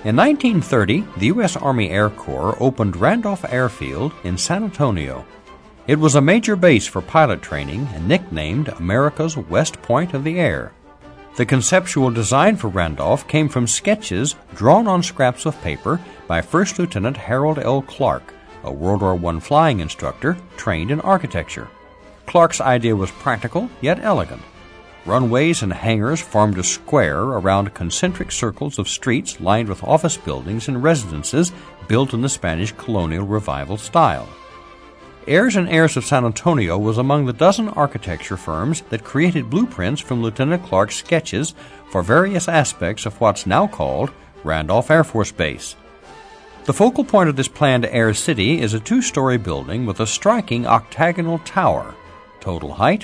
In 1930, the U.S. Army Air Corps opened Randolph Airfield in San Antonio. It was a major base for pilot training and nicknamed America's West Point of the Air. The conceptual design for Randolph came from sketches drawn on scraps of paper by First Lieutenant Harold L. Clark, a World War I flying instructor trained in architecture. Clark's idea was practical yet elegant. Runways and hangars formed a square around concentric circles of streets lined with office buildings and residences built in the Spanish colonial revival style. Ayers and Ayers of San Antonio was among the dozen architecture firms that created blueprints from Lieutenant Clark's sketches for various aspects of what's now called Randolph Air Force Base. The focal point of this planned Air City is a two-story building with a striking octagonal tower, total height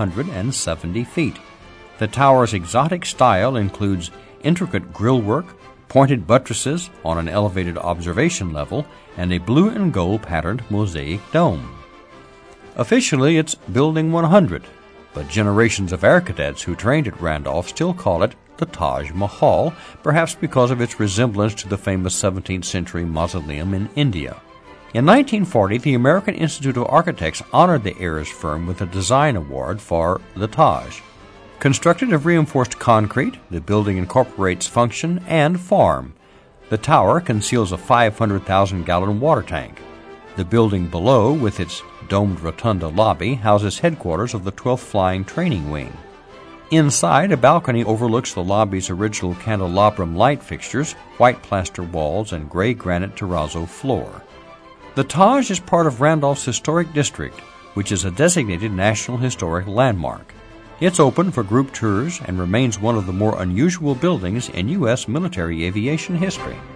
170 feet. The tower's exotic style includes intricate grillwork, pointed buttresses on an elevated observation level, and a blue and gold patterned mosaic dome. Officially, it's Building 100, but generations of air cadets who trained at Randolph still call it the Taj Mahal, perhaps because of its resemblance to the famous 17th century mausoleum in India. In 1940, the American Institute of Architects honored the Ayers firm with a design award for the Taj. Constructed of reinforced concrete, the building incorporates function and form. The tower conceals a 500,000-gallon water tank. The building below, with its domed rotunda lobby, houses headquarters of the 12th Flying Training Wing. Inside, a balcony overlooks the lobby's original candelabrum light fixtures, white plaster walls, and gray granite terrazzo floor. The Taj is part of Randolph's Historic District, which is a designated National Historic Landmark. It's open for group tours and remains one of the more unusual buildings in U.S. military aviation history.